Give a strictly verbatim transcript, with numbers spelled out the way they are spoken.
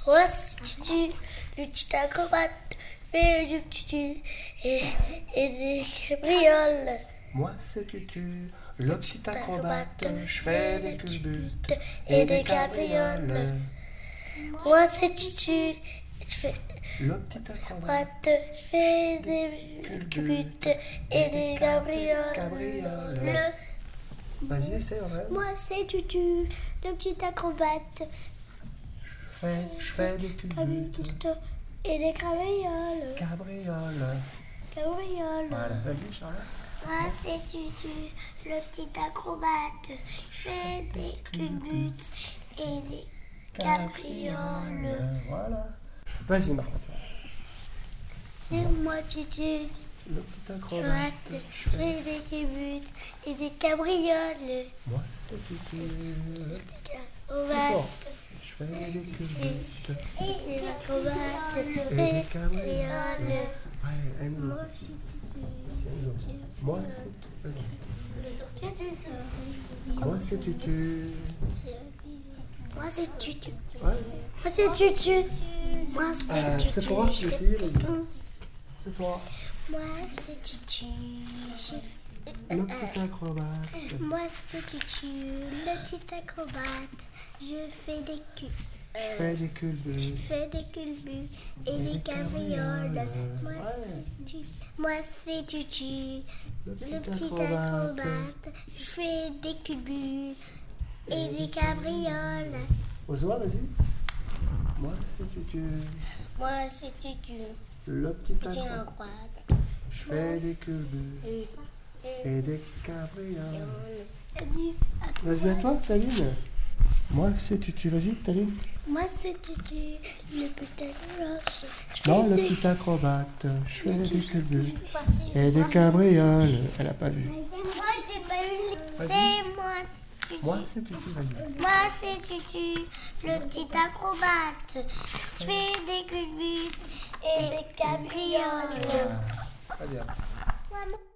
Moi c'est Tutu, le petit acrobate, fait du tutu et, et des cabrioles. Moi c'est Tutu, le petit acrobate, je fais des culbutes et des cabrioles. Moi c'est Tutu, je fais le petit acrobate, je fais des culbutes et des cabrioles. cabrioles. Vas-y, essaie, Aurèle. Moi c'est Tutu, le petit acrobate. Je fais, je fais des culbutes et des cabrioles. Cabrioles. Cabrioles. Voilà, vas-y, Charlotte. Moi c'est Tutu, le petit acrobate. Je fais des culbutes et des cabrioles. Voilà. Vas-y, Marc. C'est moi Tutu, le petit acrobate. je fais des culbutes et des cabrioles. Moi c'est Tutu, le petit acrobate. Je fais des culbutes et des acrobates et des cabrioles. Ouais, Enzo. Moi c'est Tutu. C'est Enzo. Moi c'est Tutu. Vas-y. Moi c'est Tutu. Moi c'est Tutu. Ouais. Moi c'est Tutu. Moi c'est Euh, Tutu. c'est pour j'ai essayé, vas-y. C'est pour moi c'est Tutu. Je... le petit acrobate. Moi c'est Tutu, le petit acrobate. Je fais des culs. Je fais des culbutes. Je fais des culbutes et, et des cabrioles. cabrioles. Moi ouais. c'est Tutu. Moi c'est Tutu, le petit, le petit acrobate. acrobate. Je fais des culbutes et, et des cabrioles. Ozoa, vas-y. Moi c'est Tutu. Moi c'est Tutu. Le petit acrobate. Je fais des culbutes et, et des cabrioles. Vas-y à toi, Taline. Moi c'est Tutu, vas-y, Taline. Moi c'est Tutu, le petit acrobate. Non, le petit acrobate. Je fais des culbutes et des cabrioles. Elle a pas vu. Moi j'ai pas eu. C'est moi. Moi c'est Tutu, vas-y. Moi c'est Tutu, le petit acrobate. Je fais des culbutes et des cabrioles. Très bien.